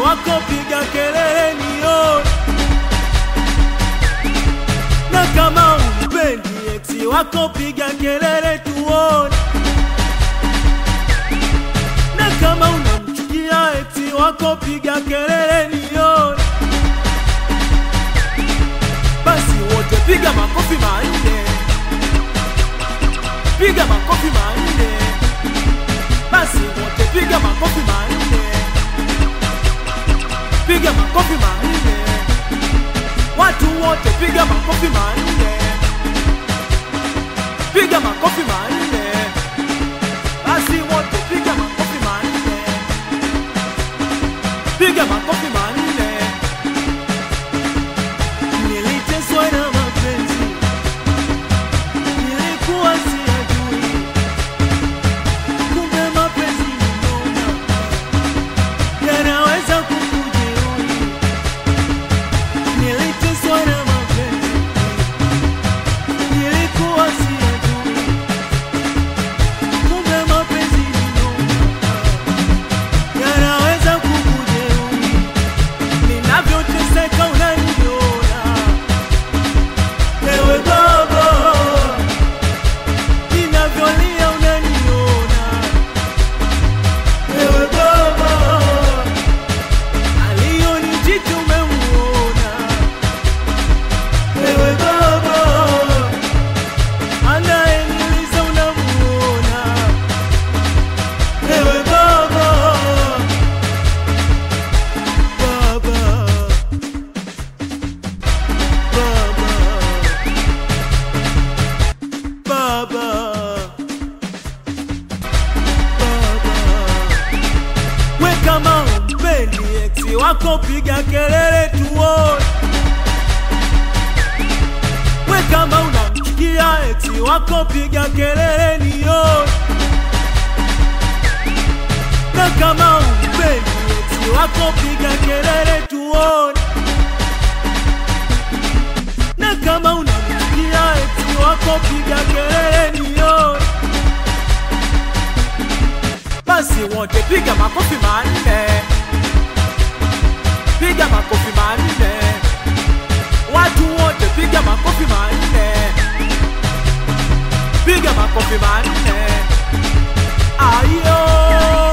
wako piga kelele nione. Na kama umpendi ex wako piga kelele tuone. Na kama unamchukia ex wako piga kelele nione. Basi wote piga makofi manne. Piga makofi manne. Basi wote piga makofi manne. Piga makofi manne. Watu wote piga makofi manne. Piga makofi manne. Basi wote piga makofi manne. Piga makofi manne. Niliteswa na mapenzi, nilikuwa siyajui. Kumbe mapenzi ninaona yanaweza kukujeruhi. Niliteswa na mapenzi, nilikuwa siyajui. Kumbe mapenzi ninaona yanaweza kukujeruhi. Ninavyoteseka unaniona ewe baba, ninavyolia unaniona ewe baba, aliyonichiti umemuona ewe baba, anayeniliza unamuona ewe baba. Baba, baba, baba, we kama umpendi ex wako piga kelele tuone. We kama unamchukia ex wako piga kelele nione. Na kama umpendi ex wako piga kelele tuone. Na kama unamchukia ex wako piga kelele nione. Basi wote piga makofi manne. Piga makofi manne. Watu wote piga makofi manne. Piga makofi manne. Ayo.